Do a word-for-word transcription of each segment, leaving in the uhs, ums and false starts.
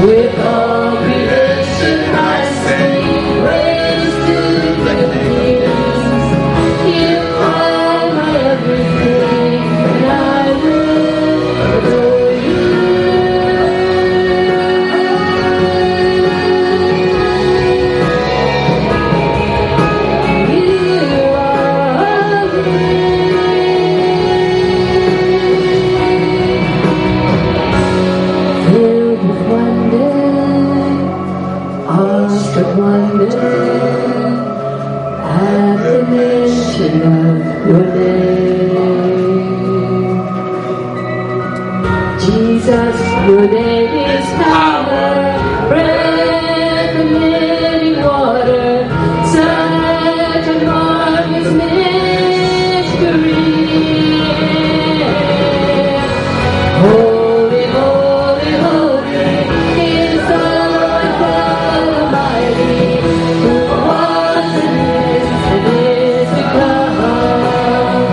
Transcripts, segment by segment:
With all creation I sing praise to the King. You are my everything, and I will adore you. You are filled with wonder, awestruck wonder, at the mention of your name. Jesus, your name is power, breath of living water, such a marvelous mystery. Holy, holy, holy is the Lord God Almighty, who was and is and is to come.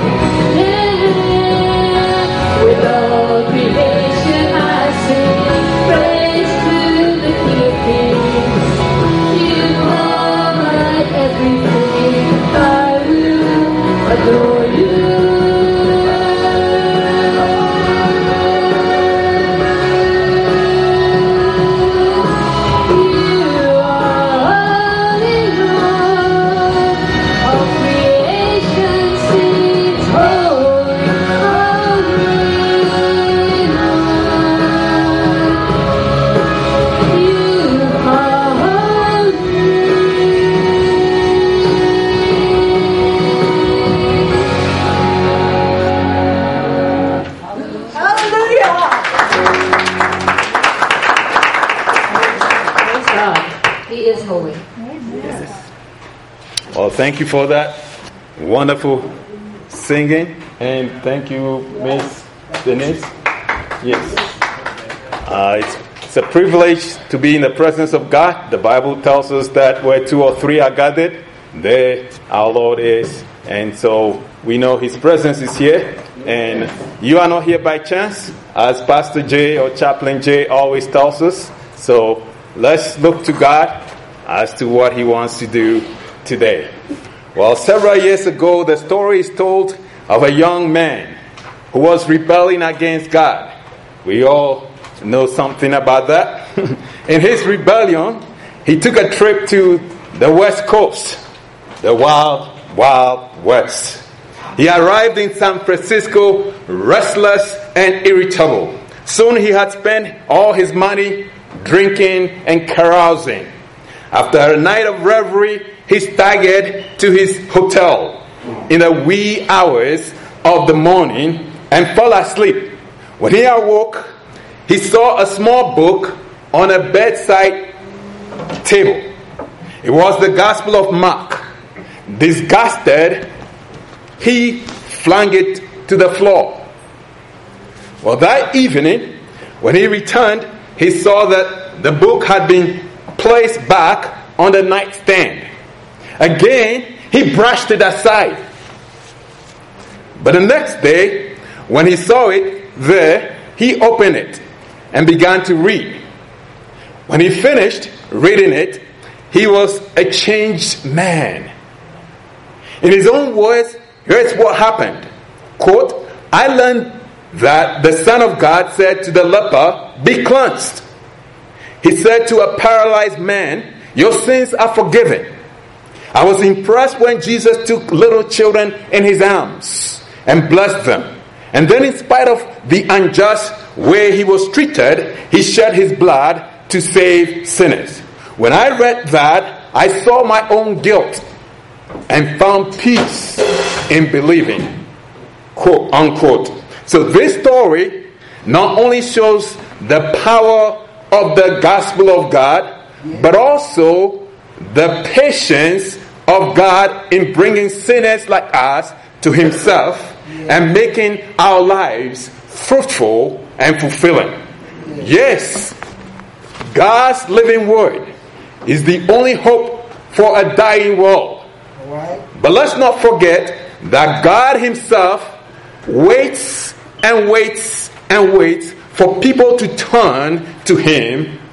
Yeah. With all creation I sing praise to the King of Kings. You are my everything, I will adore you. You are in all, all creation sings holy, holy Lord. You are Praise God. He is holy. Well, thank you for that wonderful singing, and thank you, Miss Denise. Yes, uh, it's, it's a privilege to be in the presence of God. The Bible tells us that where two or three are gathered, there our Lord is, and so we know His presence is here. And you are not here by chance, as Pastor Jay or Chaplain Jay always tells us. So let's look to God as to what He wants to do today. Well, several years ago, the story is told of a young man who was rebelling against God. We all know something about that. In his rebellion, he took a trip to the West Coast, the wild, wild West. He arrived in San Francisco restless and irritable. Soon he had spent all his money drinking and carousing. After a night of revelry, he staggered to his hotel in the wee hours of the morning and fell asleep. When he awoke, he saw a small book on a bedside table. It was the Gospel of Mark. Disgusted, he flung it to the floor. Well, that evening, when he returned, he saw that the book had been placed back on the nightstand. Again, he brushed it aside. But the next day, when he saw it there, he opened it and began to read. When he finished reading it, he was a changed man. In his own words, here's what happened. Quote, I learned that the Son of God said to the leper, be cleansed. He said to a paralyzed man, your sins are forgiven. I was impressed when Jesus took little children in his arms and blessed them. And then in spite of the unjust way he was treated, he shed his blood to save sinners. When I read that, I saw my own guilt and found peace in believing. Quote, unquote. So this story not only shows the power of the gospel of God, but also the patience of God in bringing sinners like us to Himself and making our lives fruitful and fulfilling. Yes, God's living word is the only hope for a dying world. But let's not forget that God Himself waits and waits and waits for people to turn to Him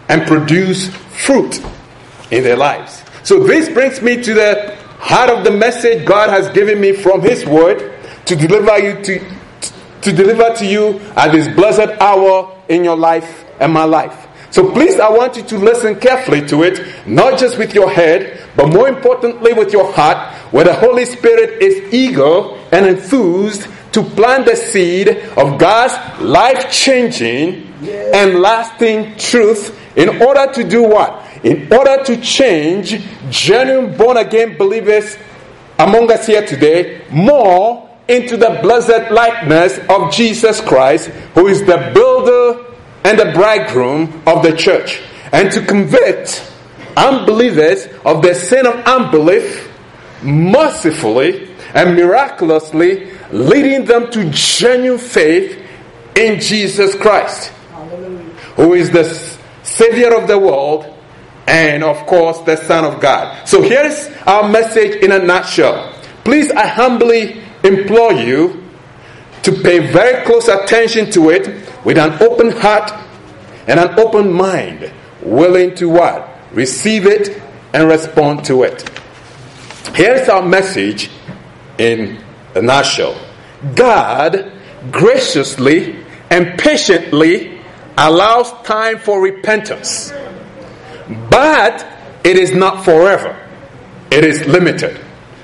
and produce fruit in their lives. So this brings me to the heart of the message God has given me from His Word to deliver you to, to deliver to you at this blessed hour in your life and my life. So please, I want you to listen carefully to it, not just with your head, but more importantly with your heart, where the Holy Spirit is eager and enthused to plant the seed of God's life-changing and lasting truth in order to do what? In order to change genuine born-again believers among us here today more into the blessed likeness of Jesus Christ, who is the builder and the bridegroom of the church, and to convict unbelievers of the sin of unbelief mercifully and miraculously, leading them to genuine faith in Jesus Christ, who is the Savior of the world and, of course, the Son of God. So here's our message in a nutshell. Please, I humbly implore you to pay very close attention to it with an open heart and an open mind, willing to what? Receive it and respond to it. Here's our message in a nutshell. God graciously and patiently allows time for repentance, but it is not forever. It is limited.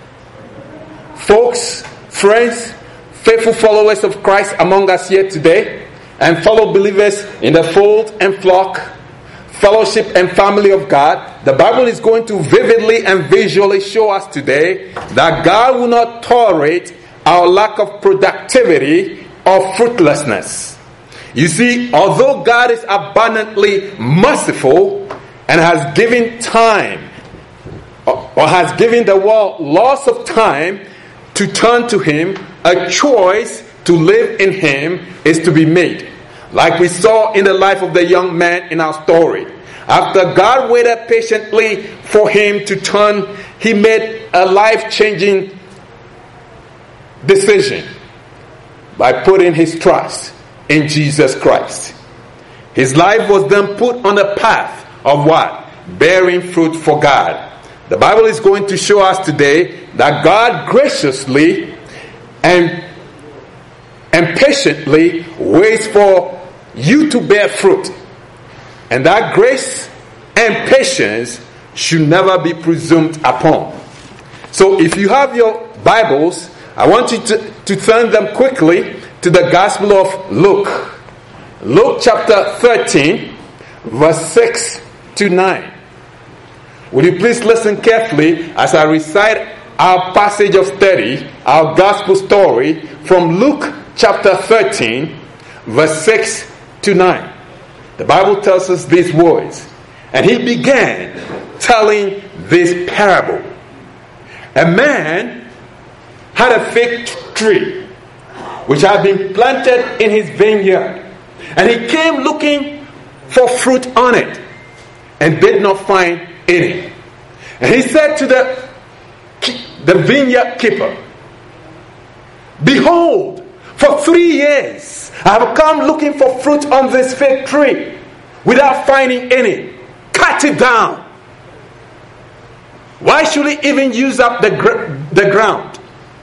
Folks, friends, faithful followers of Christ among us here today, and fellow believers in the fold and flock, fellowship and family of God, the Bible is going to vividly and visually show us today that God will not tolerate our lack of productivity or fruitlessness. You see, although God is abundantly merciful and has given time, or has given the world lots of time to turn to Him, a choice to live in Him is to be made. Like we saw in the life of the young man in our story. After God waited patiently for him to turn, he made a life-changing decision by putting his trust in Jesus Christ. His life was then put on a path of what? Bearing fruit for God. The Bible is going to show us today that God graciously and, and patiently waits for you to bear fruit. And that grace and patience should never be presumed upon. So if you have your Bibles, I want you to, to turn them quickly to the Gospel of Luke. Luke chapter thirteen, verse six to nine. Would you please listen carefully as I recite our passage of study, our Gospel story from Luke chapter thirteen, verse six to nine. The Bible tells us these words. And he began telling this parable. A man had a fig tree which had been planted in his vineyard. And he came looking for fruit on it and did not find any. And he said to the, the vineyard keeper, "Behold, for three years I have come looking for fruit on this fig tree without finding any. Cut it down. Why should it even use up the, gr- the ground?"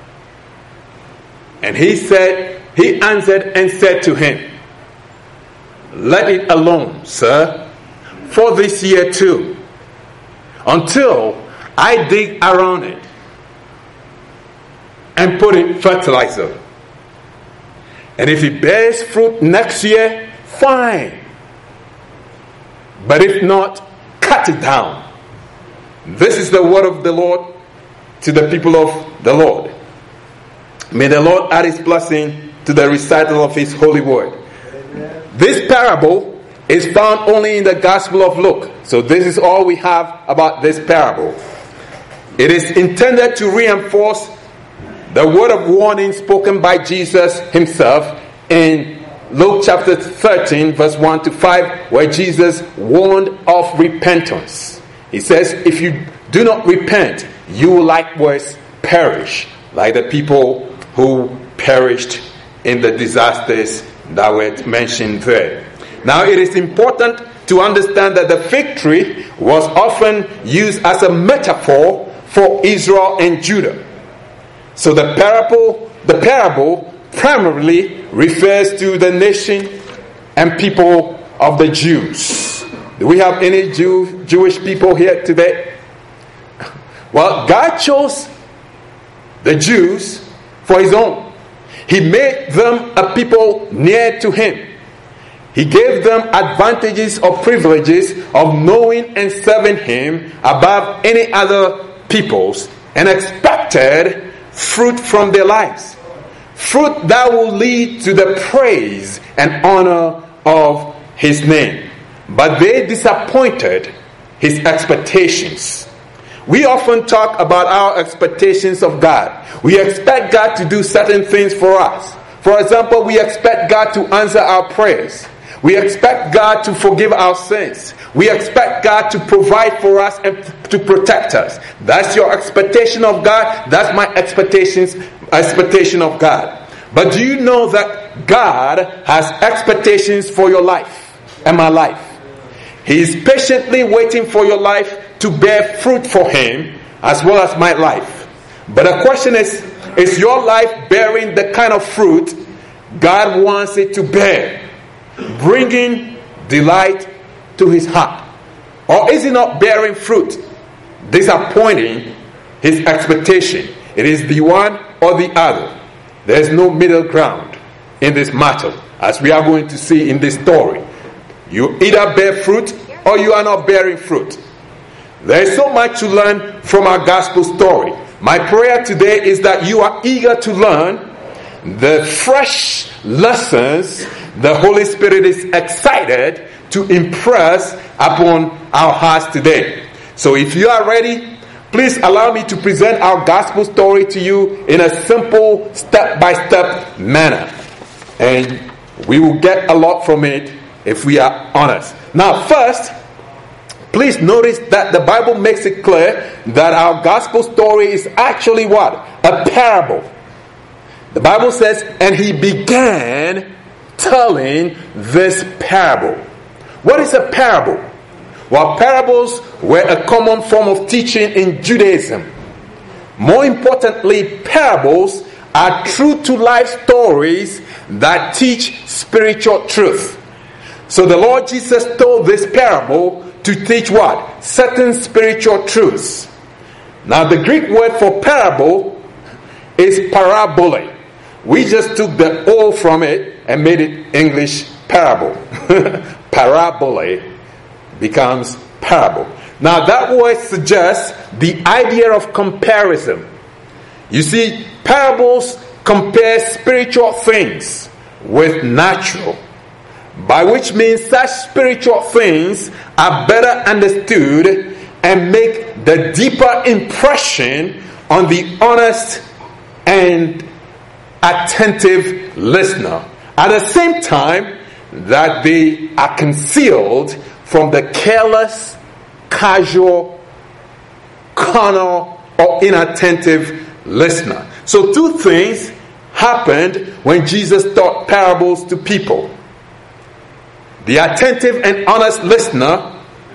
And he said, he answered and said to him, "Let it alone, sir, for this year too, until I dig around it and put in fertilizer. And if it bears fruit next year, fine. But if not, cut it down." This is the word of the Lord to the people of the Lord. May the Lord add His blessing to the recital of His holy word. Amen. This parable is found only in the Gospel of Luke. So this is all we have about this parable. It is intended to reinforce the word of warning spoken by Jesus Himself in Luke chapter thirteen, verse one to five, where Jesus warned of repentance. He says, if you do not repent, you will likewise perish, like the people who perished in the disasters that were mentioned there. Now, it is important to understand that the fig tree was often used as a metaphor for Israel and Judah. So the parable, the parable primarily refers to the nation and people of the Jews. Do we have any Jew, Jewish people here today? Well, God chose the Jews for his own. He made them a people near to him. He gave them advantages or privileges of knowing and serving him above any other peoples, and expected fruit from their lives. Fruit that will lead to the praise and honor of his name. But they disappointed his expectations. We often talk about our expectations of God. We expect God to do certain things for us. For example, we expect God to answer our prayers. We expect God to forgive our sins. We expect God to provide for us and to protect us. That's your expectation of God. That's my expectations, expectation of God. But do you know that God has expectations for your life and my life? He is patiently waiting for your life to bear fruit for him as well as my life. But the question is, is your life bearing the kind of fruit God wants it to bear? Bringing delight to his heart? Or is it not bearing fruit, disappointing his expectation? It is the one or the other. There is no middle ground in this matter, as we are going to see in this story. You either bear fruit or you are not bearing fruit. There is so much to learn from our gospel story. My prayer today is that you are eager to learn the fresh lessons the Holy Spirit is excited to impress upon our hearts today. So if you are ready, please allow me to present our gospel story to you in a simple step-by-step manner. And we will get a lot from it if we are honest. Now first, please notice that the Bible makes it clear that our gospel story is actually what? A parable. The Bible says, and he began telling this parable. What is a parable? Well, parables were a common form of teaching in Judaism. More importantly, parables are true-to-life stories that teach spiritual truth. So the Lord Jesus told this parable to teach what? Certain spiritual truths. Now the Greek word for parable is parabole. We just took the O from it and made it English parable. Parabole becomes parable. Now that word suggests the idea of comparison. You see, parables compare spiritual things with natural, by which means such spiritual things are better understood and make the deeper impression on the honest and attentive listener, at the same time that they are concealed from the careless, casual, carnal, or inattentive listener. So two things happened when Jesus taught parables to people. The attentive and honest listener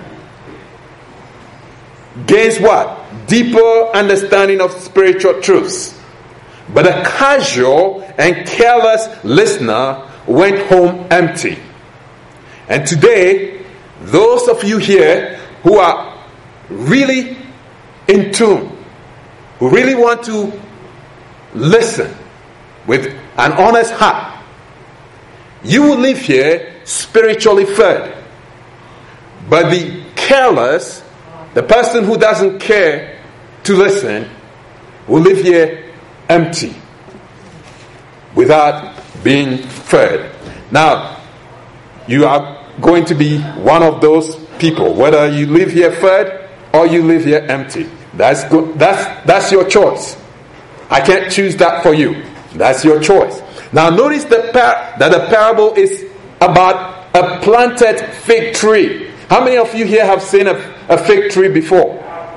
gains what? Deeper understanding of spiritual truths. But a casual and careless listener went home empty. And today, those of you here who are really in tune, who really want to listen with an honest heart, you will live here spiritually fed. But the careless, the person who doesn't care to listen, will live here empty, without being fed. Now, you are going to be one of those people, whether you live here fed or you live here empty. That's good. That's that's your choice. I can't choose that for you. That's your choice. Now, notice the par- that the parable is about a planted fig tree. How many of you here have seen a, a fig tree before?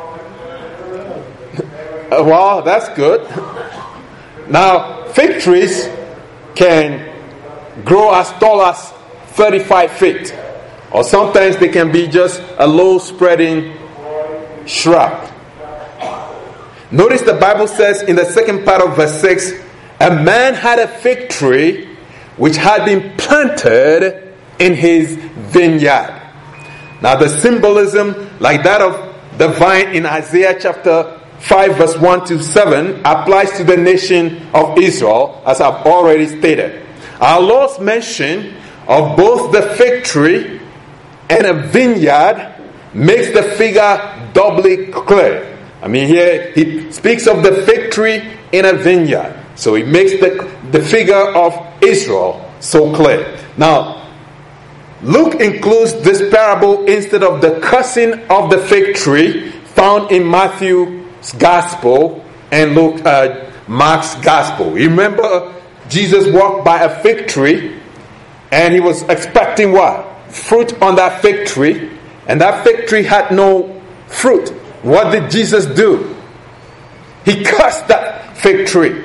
Well, that's good. Now, fig trees can grow as tall as thirty-five feet. or sometimes they can be just a low spreading shrub. Notice the Bible says in the second part of verse six, a man had a fig tree which had been planted in his vineyard. Now the symbolism, like that of the vine in Isaiah chapter five verse one to seven, applies to the nation of Israel, as I've already stated. Our Lord's mention of both the fig tree and a vineyard makes the figure doubly clear. I mean, here he speaks of the fig tree in a vineyard. So he makes the, the figure of Israel so clear. Now, Luke includes this parable instead of the cursing of the fig tree found in Matthew's Gospel and Luke, uh, Mark's Gospel. Remember, Jesus walked by a fig tree and he was expecting what? Fruit on that fig tree. And that fig tree had no fruit. What did Jesus do? He cursed that fig tree.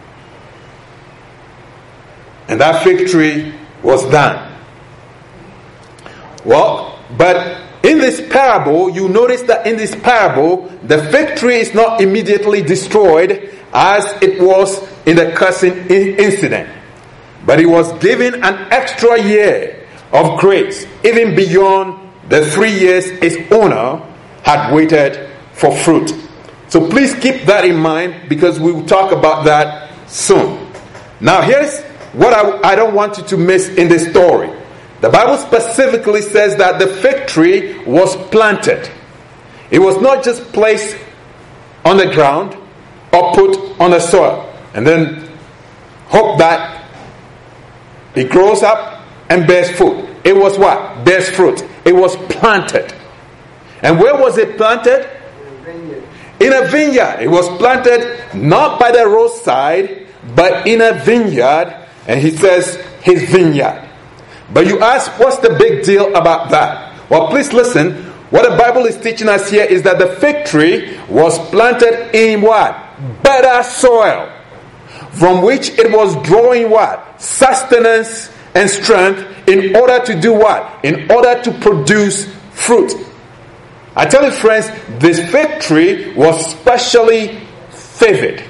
And that fig tree was done. Well, but in this parable, you notice that in this parable, the fig tree is not immediately destroyed as it was in the cursing incident. But it was given an extra year of grace, even beyond the three years its owner had waited for fruit. So please keep that in mind, because we will talk about that soon. Now here's what I, I don't want you to miss in this story. The Bible specifically says that the fig tree was planted. It was not just placed on the ground or put on the soil and then hope that it grows up and bears fruit. It was what? Bears fruit. It was planted. And where was it planted? In a vineyard. It was planted not by the roadside, but in a vineyard. And he says his vineyard. But you ask, what's the big deal about that? Well, please listen. What the Bible is teaching us here is that the fig tree was planted in what? Better soil, from which it was drawing what? Sustenance and strength in order to do what? In order to produce fruit. I tell you, friends, this fig tree was specially favored.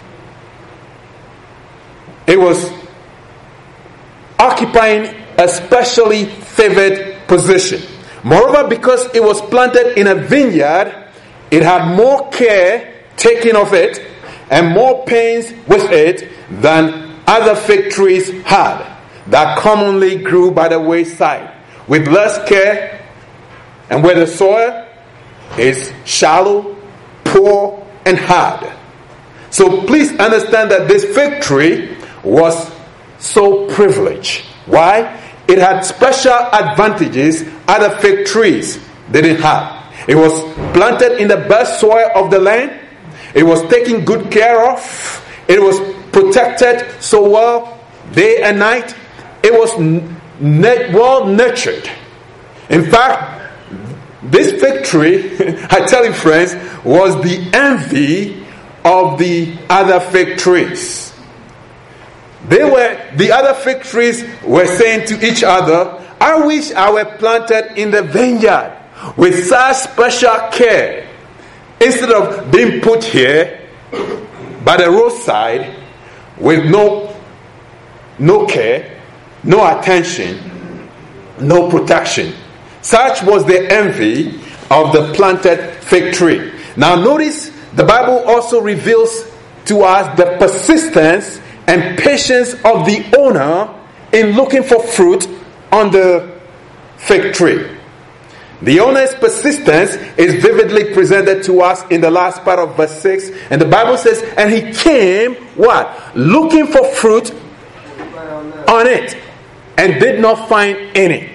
It was occupying a specially favored position. Moreover, because it was planted in a vineyard, it had more care taken of it and more pains with it than other fig trees had that commonly grew by the wayside, with less care, and where the soil is shallow, poor, and hard. So please understand that this fig tree was so privileged. Why? It had special advantages other fig trees didn't have. It was planted in the best soil of the land. It was taken good care of. It was protected so well day and night. It was n- well nurtured. In fact, this fig tree, I tell you friends, was the envy of the other fig trees. They were, the other fig trees were saying to each other, I wish I were planted in the vineyard with such special care, instead of being put here by the roadside with no, no care, no attention, no protection. Such was the envy of the planted fig tree. Now notice, the Bible also reveals to us the persistence and patience of the owner in looking for fruit on the fig tree. The owner's persistence is vividly presented to us in the last part of verse six. And the Bible says, and he came, what? Looking for fruit on it, and did not find any.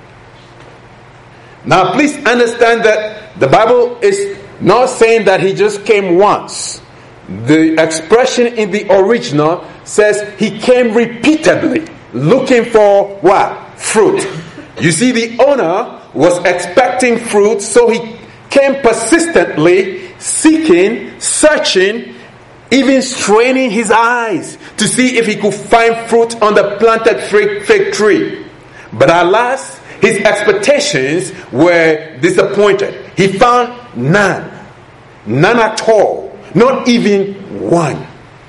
Now please understand that the Bible is not saying that he just came once. The expression in the original says he came repeatedly looking for what? Fruit. You see, the owner was expecting fruit, so he came persistently seeking, searching, even straining his eyes to see if he could find fruit on the planted fig tree. But alas, his expectations were disappointed. He found none. None at all. Not even one.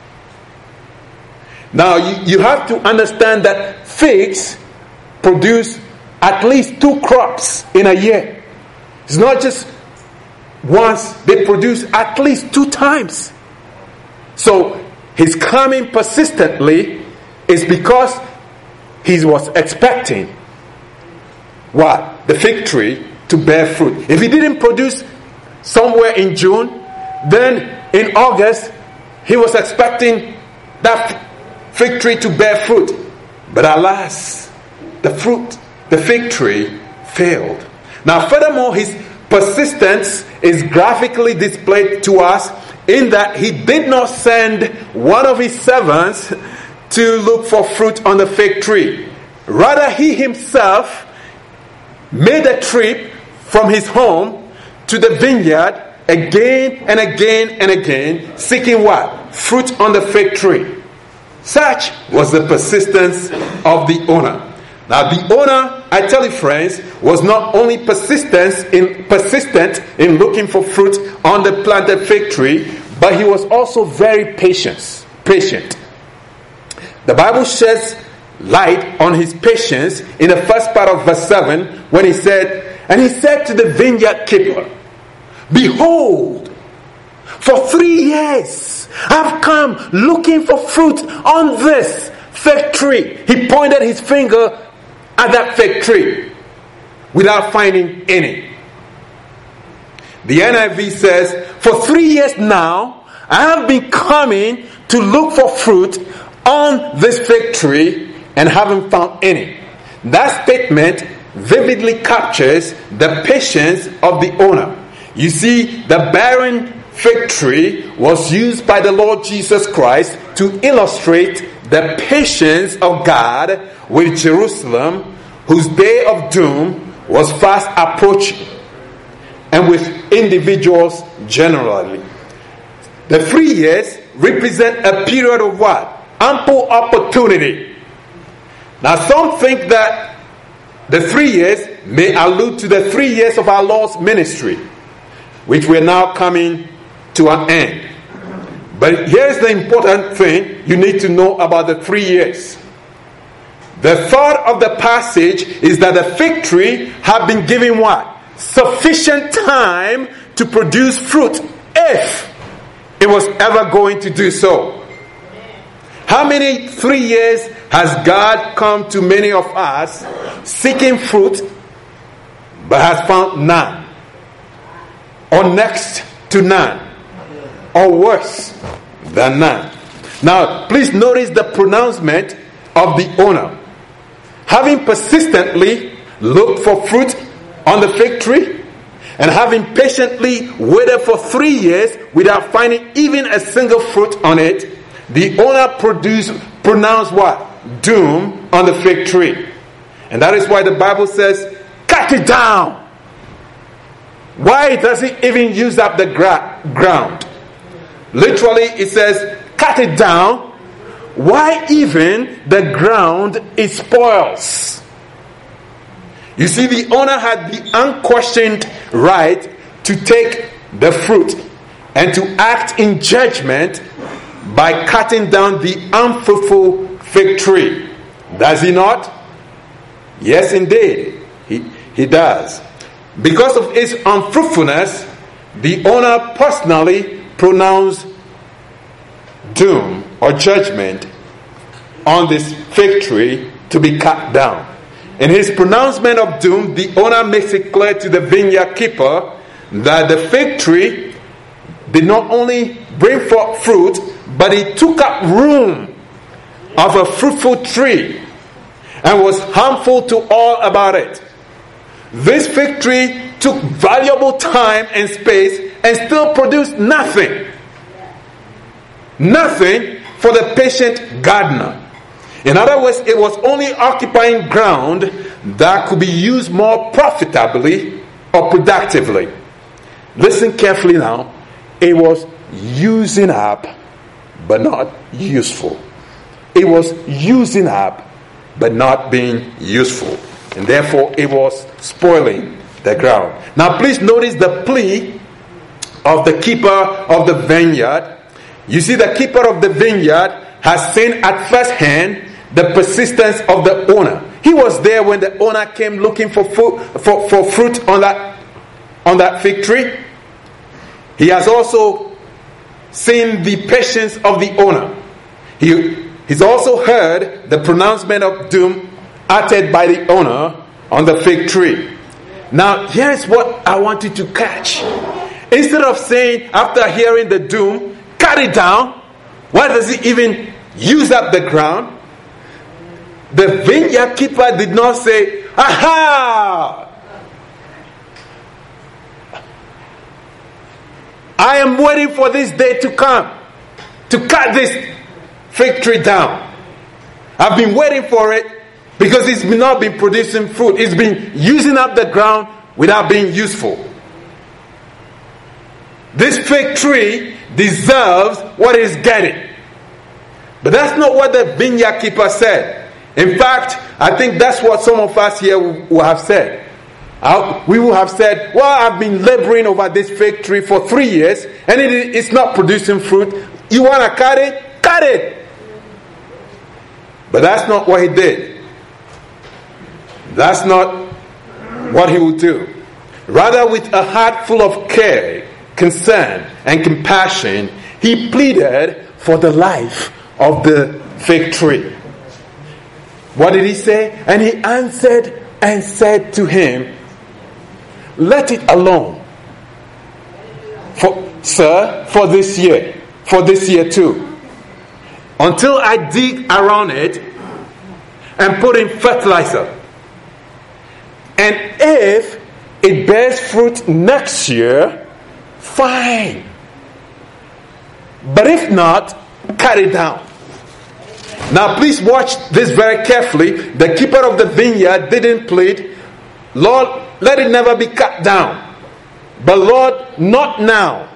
Now, you, you have to understand that figs produce at least two crops in a year. It's not just once, they produce at least two times. So, his coming persistently is because he was expecting what? The fig tree to bear fruit. If he didn't produce somewhere in June, then in August, he was expecting that fig tree to bear fruit. But alas, the fruit, the fig tree failed. Now, furthermore, his persistence is graphically displayed to us in that he did not send one of his servants to look for fruit on the fig tree. Rather, he himself made a trip from his home to the vineyard again and again and again, seeking what? Fruit on the fig tree. Such was the persistence of the owner. Now, the owner, I tell you friends, was not only persistent in, persistent in looking for fruit on the planted fig tree, but he was also very patient. patient. The Bible sheds light on his patience in the first part of verse seven when he said, and he said to the vineyard keeper, behold, for three years I've come looking for fruit on this fig tree. He pointed his finger at that fig tree without finding any. The N I V says, for three years now I have been coming to look for fruit on this fig tree and haven't found any. That statement vividly captures the patience of the owner. You see, the barren fig tree was used by the Lord Jesus Christ to illustrate the patience of God with Jerusalem, whose day of doom was fast approaching, and with individuals generally. The three years represent a period of what? Ample opportunity. Now, some think that the three years may allude to the three years of our Lord's ministry, which we're now coming to an end. But here's the important thing you need to know about the three years. The thought of the passage is that the fig tree had been given what? Sufficient time to produce fruit, if it was ever going to do so. How many three years has God come to many of us seeking fruit, but has found none? Or next to none? Or worse than none? Now, please notice the pronouncement of the owner. Having persistently looked for fruit on the fig tree, and having patiently waited for three years without finding even a single fruit on it, the owner produced, pronounced what? Doom on the fig tree. And that is why the Bible says, cut it down. Why does it even use up the gra- ground? Literally, it says, cut it down. Why even the ground it spoils? You see, the owner had the unquestioned right to take the fruit and to act in judgment by cutting down the unfruitful fig tree. Does he not? Yes, indeed. He, he does. Because of its unfruitfulness, the owner personally pronounced doom or judgment on this fig tree to be cut down. In his pronouncement of doom, the owner makes it clear to the vineyard keeper that the fig tree did not only bring forth fruit, but it took up room of a fruitful tree and was harmful to all about it. This fig tree took valuable time and space and still produced nothing. Nothing for the patient gardener. In other words, it was only occupying ground that could be used more profitably or productively. Listen carefully now. It was using up, but not useful. It was using up, but not being useful. and therefore it was spoiling the ground. Now please notice the plea of the keeper of the vineyard. You see, the keeper of the vineyard has seen at first hand the persistence of the owner. He was there when the owner came looking for fruit, for, for fruit on that, on that fig tree. He has also seen the patience of the owner. He, he's also heard the pronouncement of doom uttered by the owner on the fig tree. Now, here is what I want you to catch. Instead of saying, after hearing the doom, cut it down, why does he even use up the ground? The vineyard keeper did not say, aha! I am waiting for this day to come to cut this fig tree down. I've been waiting for it because it's not been producing fruit. It's been using up the ground without being useful. This fig tree deserves what it's getting. But that's not what the vineyard keeper said. In fact, I think that's what some of us here will have said. We will have said, well, I've been laboring over this fig tree for three years and it, it's not producing fruit. You want to cut it? Cut it! But that's not what he did. That's not what he will do. Rather, with a heart full of care, concern, and compassion, he pleaded for the life of the fig tree. What did he say? And he answered and said to him, let it alone, for, sir, for this year, for this year too, until I dig around it and put in fertilizer. And if it bears fruit next year, fine. But if not, cut it down. Now please watch this very carefully. The keeper of the vineyard didn't plead, Lord, let it never be cut down. But Lord, not now.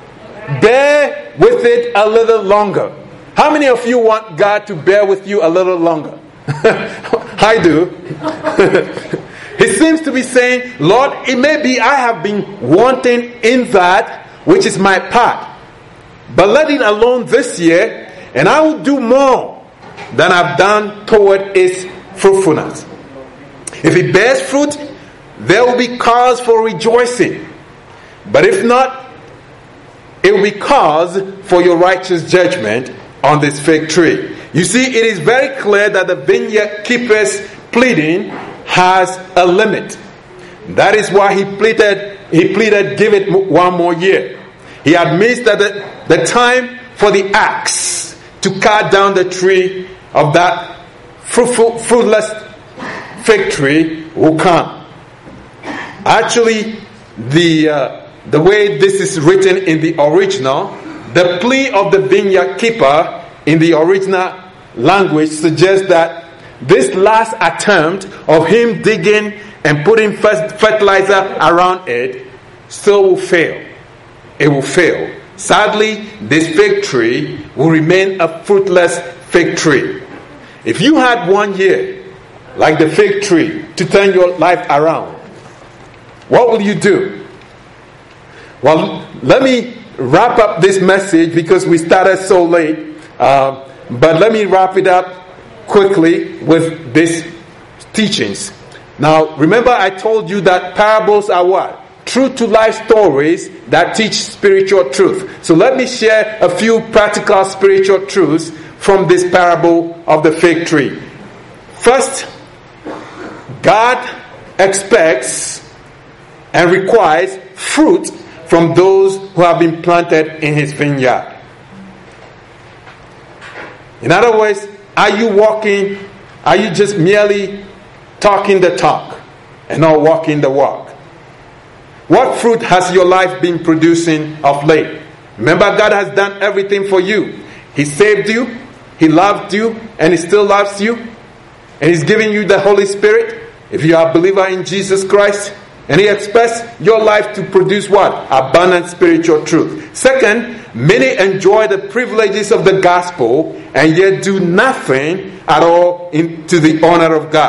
Bear with it a little longer. How many of you want God to bear with you a little longer? I do. He seems to be saying, Lord, it may be I have been wanting in that which is my part. But let it alone this year, and I will do more than I've done toward its fruitfulness. If it bears fruit, there will be cause for rejoicing. But if not, it will be cause for your righteous judgment on this fig tree. You see, it is very clear that the vineyard keeper's pleading has a limit. That is why he pleaded, he pleaded, give it one more year. He admits that the, the time for the axe to cut down the tree of that fruitful, fruitless fig tree will come. Actually, the uh, the way this is written in the original, the plea of the vineyard keeper in the original language suggests that this last attempt of him digging and putting fertilizer around it still will fail. It will fail. Sadly, this fig tree will remain a fruitless fig tree. If you had one year, like the fig tree, to turn your life around, what will you do? Well, let me wrap up this message because we started so late. Uh, but let me wrap it up quickly with these teachings. Now, remember I told you that parables are what? True to life stories that teach spiritual truth. So let me share a few practical spiritual truths from this parable of the fig tree. First, God expects and requires fruit from those who have been planted in his vineyard. In other words, are you walking, are you just merely talking the talk and not walking the walk? What fruit has your life been producing of late? Remember, God has done everything for you. He saved you, He loved you, and He still loves you. And He's giving you the Holy Spirit, if you are a believer in Jesus Christ. And He expects your life to produce what? Abundant spiritual truth. Second, many enjoy the privileges of the gospel and yet do nothing at all in, to the honor of God.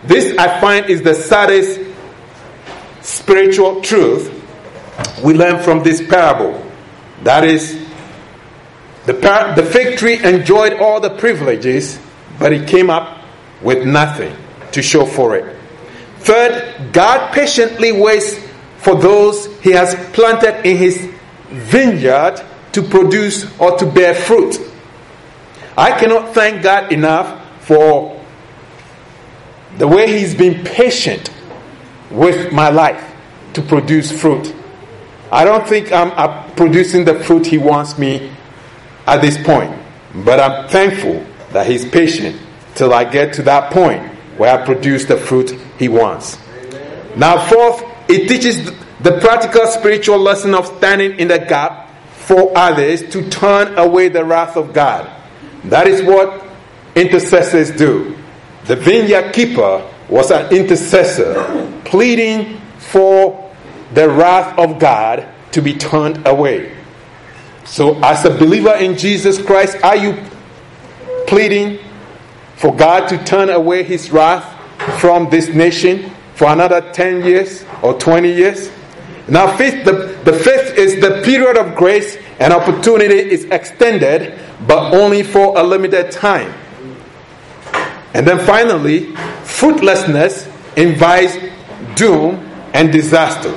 This, I find, is the saddest spiritual truth we learn from this parable. That is, the, par- the fig tree enjoyed all the privileges, but it came up with nothing to show for it. Third, God patiently waits for those He has planted in His vineyard to produce or to bear fruit. I cannot thank God enough for the way He's been patient with my life to produce fruit. I don't think I'm uh, producing the fruit He wants me at this point, but I'm thankful that He's patient till I get to that point where I produce the fruit He wants. Amen. Now, fourth, it teaches the practical spiritual lesson of standing in the gap for others to turn away the wrath of God. That is what intercessors do. The vineyard keeper was an intercessor, pleading for the wrath of God to be turned away. So, as a believer in Jesus Christ, are you pleading for God to turn away His wrath from this nation for another ten years or twenty years? Now, fifth, the, the fifth is the period of grace and opportunity is extended, but only for a limited time. And then finally, fruitlessness invites doom and disaster.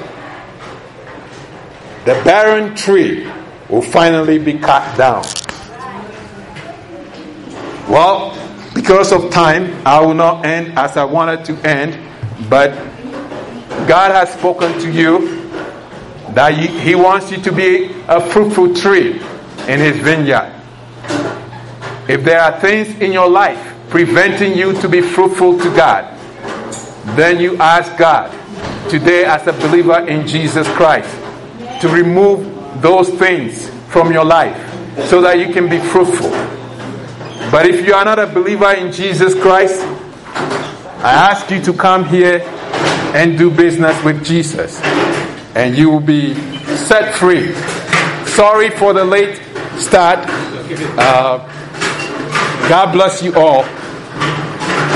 The barren tree will finally be cut down. Well, because of time, I will not end as I wanted to end, but God has spoken to you that He wants you to be a fruitful tree in His vineyard. If there are things in your life preventing you to be fruitful to God, then you ask God today as a believer in Jesus Christ to remove those things from your life so that you can be fruitful. But if you are not a believer in Jesus Christ, I ask you to come here and do business with Jesus, and you will be set free. Sorry for the late start. Uh, God bless you all.